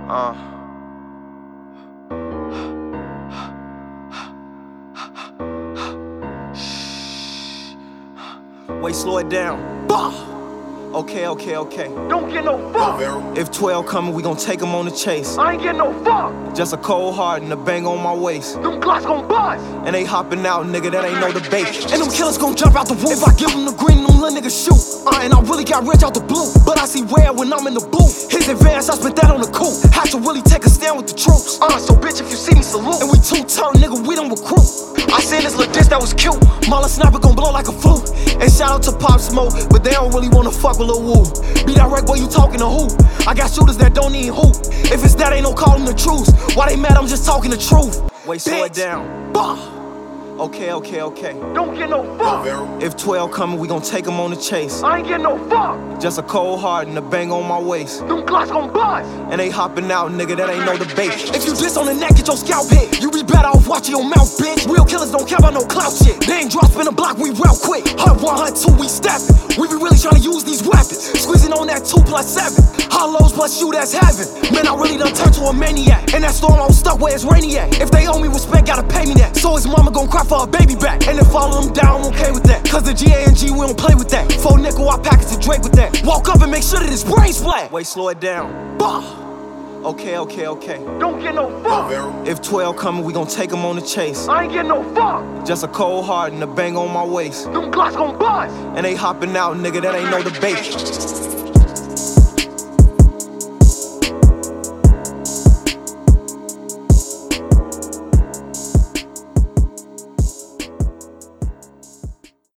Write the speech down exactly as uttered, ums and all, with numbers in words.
Uh. Wait, slow it down. Bah! Okay, okay, okay. Don't get no fuck. If twelve coming, we gon' take them on the chase. I ain't getting no fuck. Just a cold heart and a bang on my waist. Them Glocks gon' bust. And they hopping out, nigga, that ain't no debate. And them killers gon' jump out the roof. If I give them the green, them little niggas shoot. Uh, and I really got rich out the blue. But I see red when I'm in the booth. His advance, I spent that on the coupe. Had to really take a stand with the troops. Uh, so bitch, if you see me, salute. And we two-turn, nigga, we don't recruit. I seen this little diss that was cute. Mala sniper gon' blow like a flute. And shout out to Pop Smoke, but they don't really wanna fuck with Lil Woo. Be direct, boy, you talking to who? I got shooters that don't need hoop. If it's that, ain't no calling the truth. Why they mad? I'm just talking the truth. Wait, slow it down. Bah! Okay, okay, okay. Don't get no fuck. If twelve coming, we gon' take them on the chase. I ain't getting no fuck. Just a cold heart and a bang on my waist. Them Glocks gon' bust. And they hopping out, nigga, that ain't no debate. If you diss on the neck, get your scalp hit. You be better off watching your mouth, bitch. Real killers don't care about no clout shit. They ain't drop spin a block, we real quick. Hunt one, hunt two, we steppin'. We be really tryna use these weapons. Squeezing on that two plus seven. Hollows plus you, that's heaven. Man, I really done turned to a maniac. And that storm, I'm stuck where it's rainy at. If they owe me respect, gotta pay me that. So his mama gon' cry for a baby back. And if all of them down, I'm okay with that. Cause the G A N G, we don't play with that. Four nickel, I package the Drake with that. Walk up and make sure that his brain's flat. Wait, slow it down. Bah! Okay, okay, okay. Don't get no fuck. If twelve coming, we gon' take them on the chase. I ain't getting no fuck. Just a cold heart and a bang on my waist. Them Glocks gon' bust. And they hopping out, nigga, that ain't no debate.